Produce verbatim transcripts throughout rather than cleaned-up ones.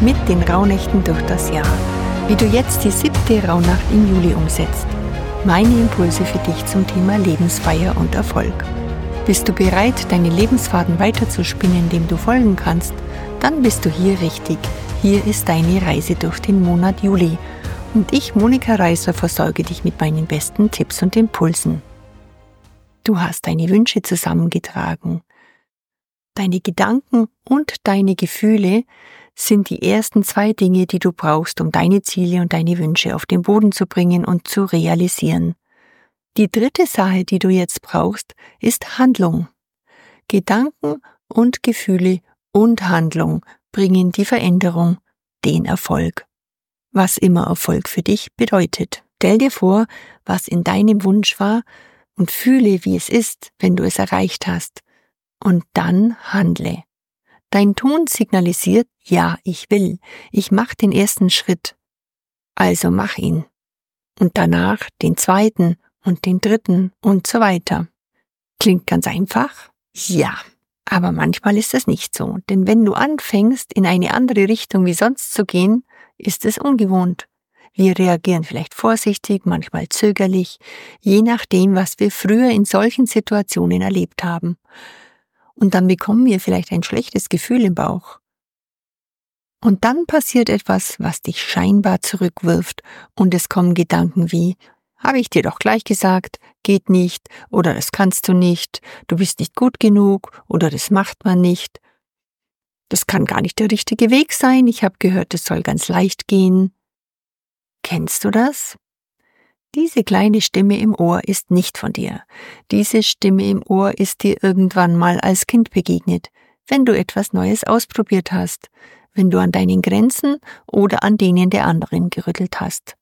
mit den Rauhnächten durch das Jahr. Wie du jetzt die siebte Rauhnacht im Juli umsetzt. Meine Impulse für dich zum Thema Lebensfeier und Erfolg. Bist du bereit, deine Lebensfaden weiterzuspinnen, dem du folgen kannst? Dann bist du hier richtig. Hier ist deine Reise durch den Monat Juli. Und ich, Monika Reißer, versorge dich mit meinen besten Tipps und Impulsen. Du hast deine Wünsche zusammengetragen. Deine Gedanken und deine Gefühle sind die ersten zwei Dinge, die du brauchst, um deine Ziele und deine Wünsche auf den Boden zu bringen und zu realisieren. Die dritte Sache, die du jetzt brauchst, ist Handlung. Gedanken und Gefühle und Handlung bringen die Veränderung, den Erfolg. Was immer Erfolg für dich bedeutet. Stell dir vor, was in deinem Wunsch war und fühle, wie es ist, wenn du es erreicht hast. Und dann handle. Dein Ton signalisiert, ja, ich will. Ich mache den ersten Schritt. Also mach ihn. Und danach den zweiten und den dritten und so weiter. Klingt ganz einfach? Ja. Aber manchmal ist das nicht so. Denn wenn du anfängst, in eine andere Richtung wie sonst zu gehen, ist es ungewohnt. Wir reagieren vielleicht vorsichtig, manchmal zögerlich, je nachdem, was wir früher in solchen Situationen erlebt haben. Und dann bekommen wir vielleicht ein schlechtes Gefühl im Bauch. Und dann passiert etwas, was dich scheinbar zurückwirft und es kommen Gedanken wie, habe ich dir doch gleich gesagt, geht nicht oder das kannst du nicht, du bist nicht gut genug oder das macht man nicht. Das kann gar nicht der richtige Weg sein, ich habe gehört, es soll ganz leicht gehen. Kennst du das? Diese kleine Stimme im Ohr ist nicht von dir. Diese Stimme im Ohr ist dir irgendwann mal als Kind begegnet, wenn du etwas Neues ausprobiert hast, wenn du an deinen Grenzen oder an denen der anderen gerüttelt hast.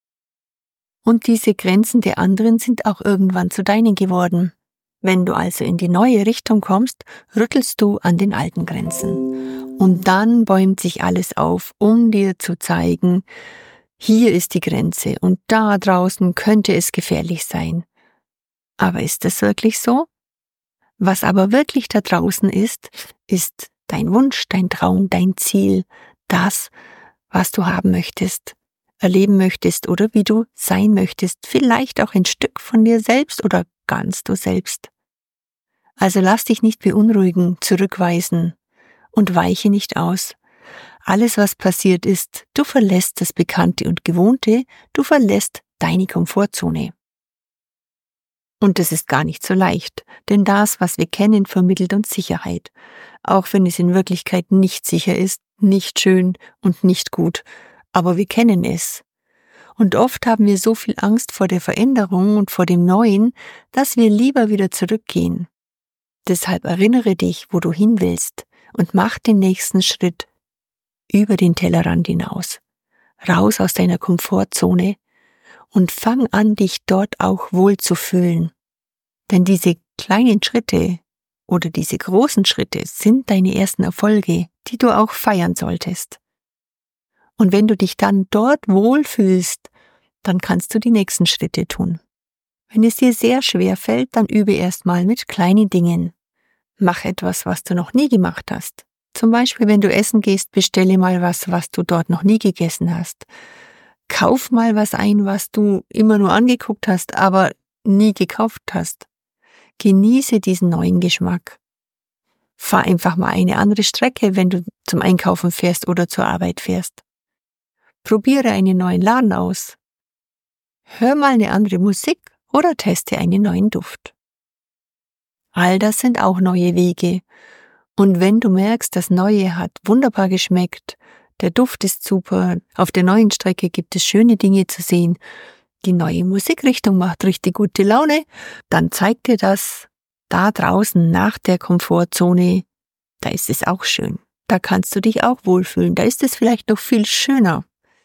Und diese Grenzen der anderen sind auch irgendwann zu deinen geworden. Wenn du also in die neue Richtung kommst, rüttelst du an den alten Grenzen. Und dann bäumt sich alles auf, um dir zu zeigen, hier ist die Grenze und da draußen könnte es gefährlich sein. Aber ist das wirklich so? Was aber wirklich da draußen ist, ist dein Wunsch, dein Traum, dein Ziel, das, was du haben möchtest, erleben möchtest oder wie du sein möchtest, vielleicht auch ein Stück von dir selbst oder ganz du selbst. Also lass dich nicht beunruhigen, zurückweisen und weiche nicht aus. Alles, was passiert ist, du verlässt das Bekannte und Gewohnte, du verlässt deine Komfortzone. Und das ist gar nicht so leicht, denn das, was wir kennen, vermittelt uns Sicherheit, auch wenn es in Wirklichkeit nicht sicher ist, nicht schön und nicht gut, aber wir kennen es. Und oft haben wir so viel Angst vor der Veränderung und vor dem Neuen, dass wir lieber wieder zurückgehen. Deshalb erinnere dich, wo du hin willst und mach den nächsten Schritt über den Tellerrand hinaus, raus aus deiner Komfortzone und fang an, dich dort auch wohl zu fühlen. Denn diese kleinen Schritte oder diese großen Schritte sind deine ersten Erfolge, die du auch feiern solltest. Und wenn du dich dann dort wohlfühlst, dann kannst du die nächsten Schritte tun. Wenn es dir sehr schwer fällt, dann übe erstmal mit kleinen Dingen. Mach etwas, was du noch nie gemacht hast. Zum Beispiel, wenn du essen gehst, bestelle mal was, was du dort noch nie gegessen hast. Kauf mal was ein, was du immer nur angeguckt hast, aber nie gekauft hast. Genieße diesen neuen Geschmack. Fahr einfach mal eine andere Strecke, wenn du zum Einkaufen fährst oder zur Arbeit fährst. Probiere einen neuen Laden aus. Hör mal eine andere Musik oder teste einen neuen Duft. All das sind auch neue Wege. Und wenn du merkst, das Neue hat wunderbar geschmeckt, der Duft ist super, auf der neuen Strecke gibt es schöne Dinge zu sehen, die neue Musikrichtung macht richtig gute Laune, dann zeig dir das da draußen nach der Komfortzone, da ist es auch schön. Da kannst du dich auch wohlfühlen, da ist es vielleicht noch viel schöner.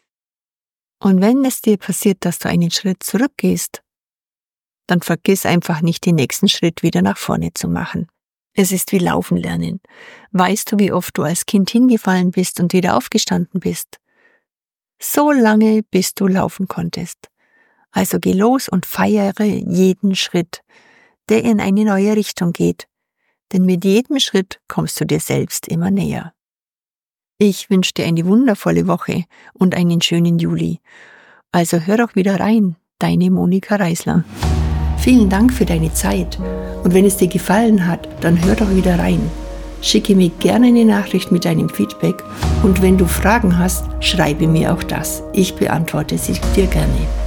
Und wenn es dir passiert, dass du einen Schritt zurückgehst, dann vergiss einfach nicht, den nächsten Schritt wieder nach vorne zu machen. Es ist wie Laufen lernen. Weißt du, wie oft du als Kind hingefallen bist und wieder aufgestanden bist? So lange, bis du laufen konntest. Also geh los und feiere jeden Schritt, der in eine neue Richtung geht. Denn mit jedem Schritt kommst du dir selbst immer näher. Ich wünsche dir eine wundervolle Woche und einen schönen Juli. Also hör doch wieder rein, deine Monika Reisler. Vielen Dank für deine Zeit und wenn es dir gefallen hat, dann hör doch wieder rein. Schicke mir gerne eine Nachricht mit deinem Feedback und wenn du Fragen hast, schreibe mir auch das. Ich beantworte sie dir gerne.